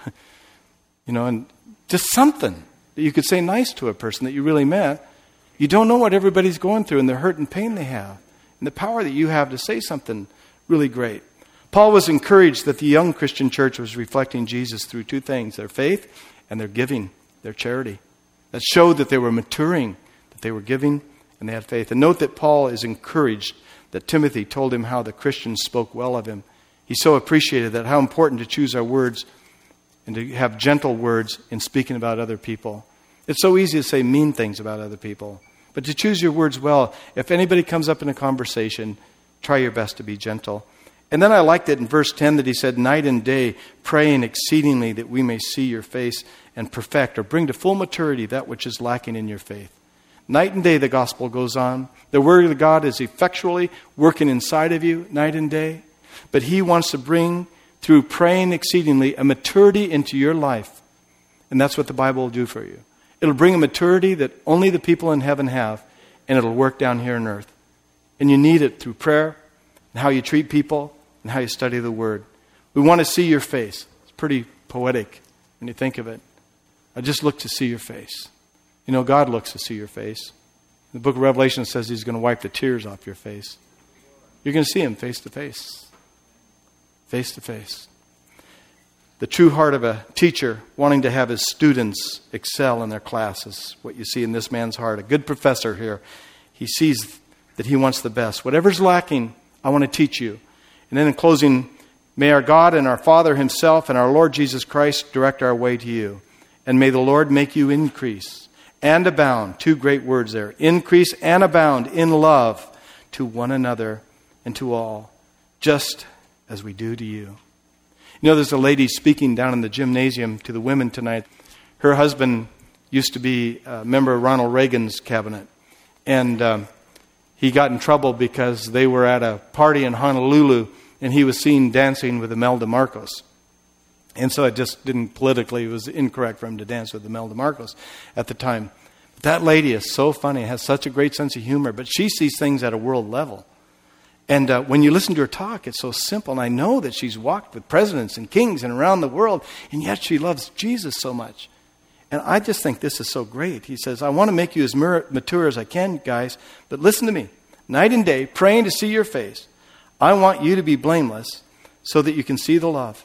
You know, and just something that you could say nice to a person that you really meant. You don't know what everybody's going through and the hurt and pain they have, and the power that you have to say something really great. Paul was encouraged that the young Christian church was reflecting Jesus through 2 things, their faith and their giving, their charity. That showed that they were maturing, that they were giving, and they had faith. And note that Paul is encouraged that Timothy told him how the Christians spoke well of him. He so appreciated that, how important to choose our words and to have gentle words in speaking about other people. It's so easy to say mean things about other people, but to choose your words well. If anybody comes up in a conversation, try your best to be gentle. And then I liked it in verse 10 that he said, night and day, praying exceedingly that we may see your face and perfect or bring to full maturity that which is lacking in your faith. Night and day the gospel goes on. The Word of God is effectually working inside of you night and day. But He wants to bring through praying exceedingly, a maturity into your life. And that's what the Bible will do for you. It'll bring a maturity that only the people in heaven have, and it'll work down here on earth. And you need it through prayer, and how you treat people, and how you study the Word. We want to see your face. It's pretty poetic when you think of it. I just look to see your face. You know, God looks to see your face. The book of Revelation says He's going to wipe the tears off your face. You're going to see Him face to face. Face to face. The true heart of a teacher wanting to have his students excel in their classes. What you see in this man's heart. A good professor here. He sees that he wants the best. Whatever's lacking, I want to teach you. And then in closing, may our God and our Father Himself and our Lord Jesus Christ direct our way to you. And may the Lord make you increase and abound. Two great words there. Increase and abound in love to one another and to all, just as we do to you. You know, there's a lady speaking down in the gymnasium to the women tonight. Her husband used to be a member of Ronald Reagan's cabinet. And he got in trouble because they were at a party in Honolulu and he was seen dancing with Imelda Marcos. And so it just didn't politically, it was incorrect for him to dance with Imelda Marcos at the time. But that lady is so funny, has such a great sense of humor, but she sees things at a world level. And when you listen to her talk, it's so simple. And I know that she's walked with presidents and kings and around the world, and yet she loves Jesus so much. And I just think this is so great. He says, I want to make you as mature as I can, guys, but listen to me. Night and day, praying to see your face. I want you to be blameless so that you can see the love.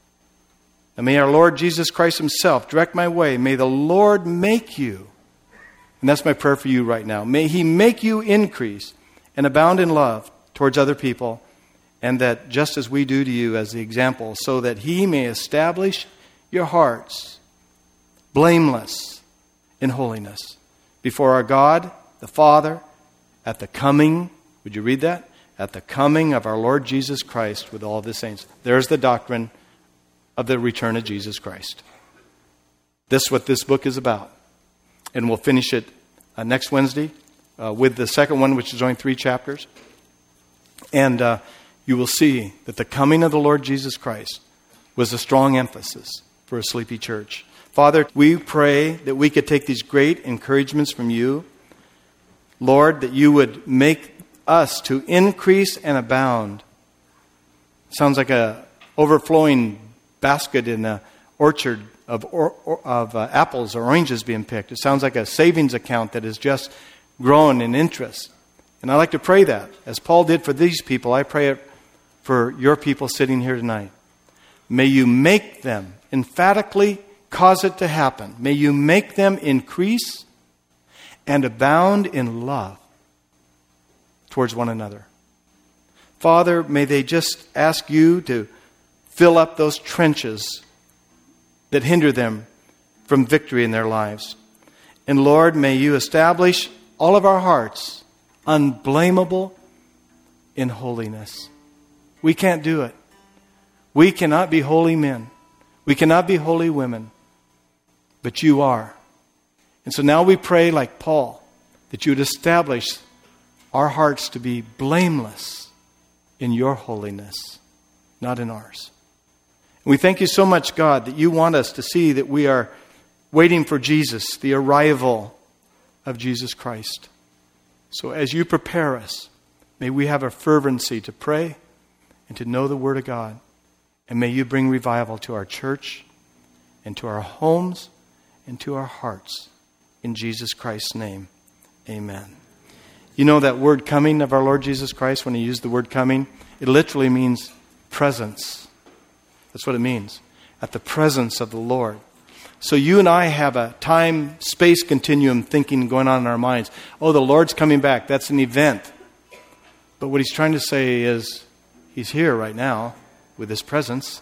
And may our Lord Jesus Christ Himself direct my way. May the Lord make you, and that's my prayer for you right now, may He make you increase and abound in love towards other people, and that just as we do to you as the example, so that He may establish your hearts blameless in holiness before our God, the Father, at the coming, would you read that? At the coming of our Lord Jesus Christ with all of His saints. There's the doctrine of the return of Jesus Christ. This is what this book is about. And we'll finish it next Wednesday with the second one, which is only 3 chapters. And you will see that the coming of the Lord Jesus Christ was a strong emphasis for a sleepy church. Father, we pray that we could take these great encouragements from you. Lord, that you would make us to increase and abound. Sounds like a overflowing basket in an orchard of apples or oranges being picked. It sounds like a savings account that is just growing in interest. And I like to pray that. As Paul did for these people, I pray it for your people sitting here tonight. May you make them, emphatically cause it to happen. May you make them increase and abound in love towards one another. Father, may they just ask you to fill up those trenches that hinder them from victory in their lives. And Lord, may you establish all of our hearts unblameable in holiness. We can't do it. We cannot be holy men. We cannot be holy women. But you are. And so now we pray like Paul, that you would establish our hearts to be blameless in your holiness, not in ours. And we thank you so much, God, that you want us to see that we are waiting for Jesus, the arrival of Jesus Christ. So as you prepare us, may we have a fervency to pray and to know the Word of God. And may you bring revival to our church and to our homes and to our hearts. In Jesus Christ's name, amen. You know that word coming of our Lord Jesus Christ, when he used the word coming, it literally means presence. That's what it means. At the presence of the Lord. So you and I have a time-space continuum thinking going on in our minds. Oh, the Lord's coming back. That's an event. But what he's trying to say is, he's here right now with his presence.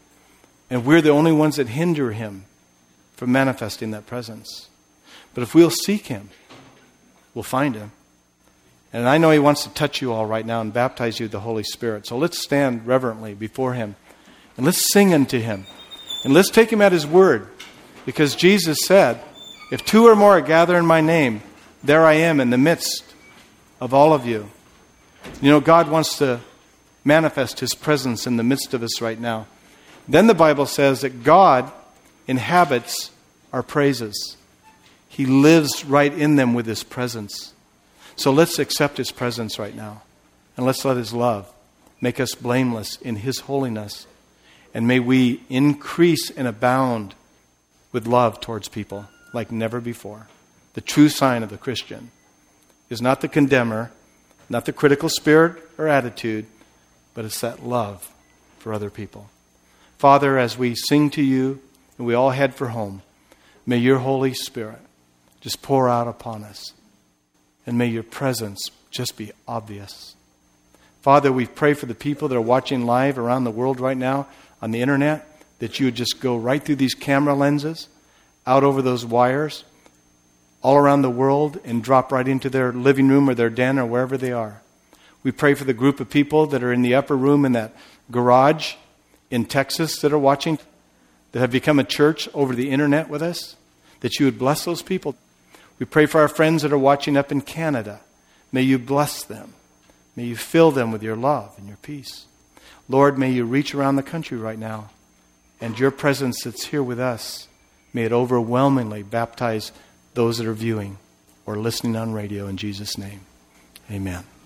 And we're the only ones that hinder him from manifesting that presence. But if we'll seek him, we'll find him. And I know he wants to touch you all right now and baptize you with the Holy Spirit. So let's stand reverently before him. And let's sing unto him. And let's take him at his word. Because Jesus said, if 2 or more gather in my name, there I am in the midst of all of you. You know, God wants to manifest his presence in the midst of us right now. Then the Bible says that God inhabits our praises. He lives right in them with His presence. So let's accept His presence right now. And let's let His love make us blameless in His holiness. And may we increase and abound with love towards people like never before. The true sign of the Christian is not the condemner, not the critical spirit or attitude, but it's that love for other people. Father, as we sing to You and we all head for home, may Your Holy Spirit just pour out upon us. And may Your presence just be obvious. Father, we pray for the people that are watching live around the world right now on the internet, that You would just go right through these camera lenses, out over those wires, all around the world, and drop right into their living room or their den or wherever they are. We pray for the group of people that are in the upper room in that garage in Texas that are watching, that have become a church over the internet with us, that You would bless those people. We pray for our friends that are watching up in Canada. May You bless them. May You fill them with Your love and Your peace. Lord, may You reach around the country right now, and Your presence that's here with us, may it overwhelmingly baptize those that are viewing or listening on radio in Jesus' name. Amen.